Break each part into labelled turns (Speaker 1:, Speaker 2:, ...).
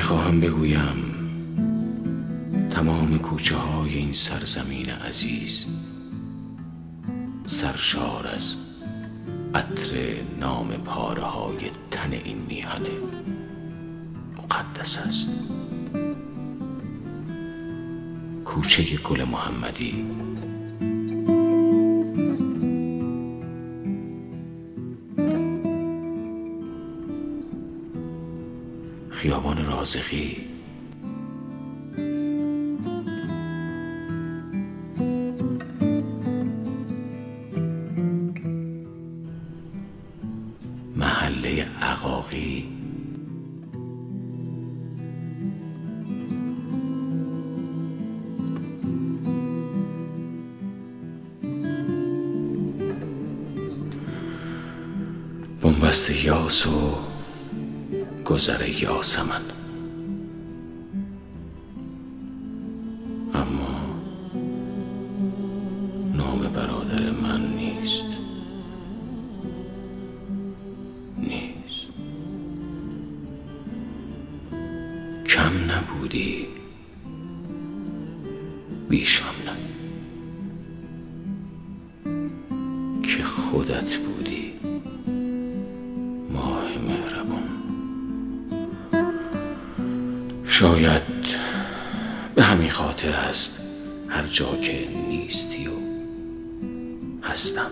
Speaker 1: میخواهم بگویم تمام کوچه های این سرزمین عزیز سرشار از عطر نام پاره های تن این میهن مقدس است. کوچه گل محمدی، خیابان رازقی، محله عقاقی، بنبست یاس و گذر یاسمن. اما نام برادر من نیست. کم نبودی، بیشم نه، که خودت بودی ماه مهربان. شاید به همین خاطر است هر جا که نیستی و هستم.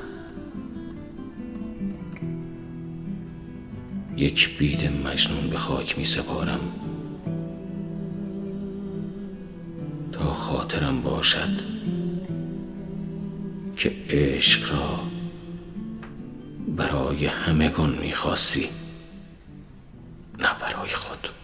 Speaker 1: یک بید مجنون به خاک می سپارم تا خاطرم باشد که عشق را برای همگان می خواستی، نه برای خود.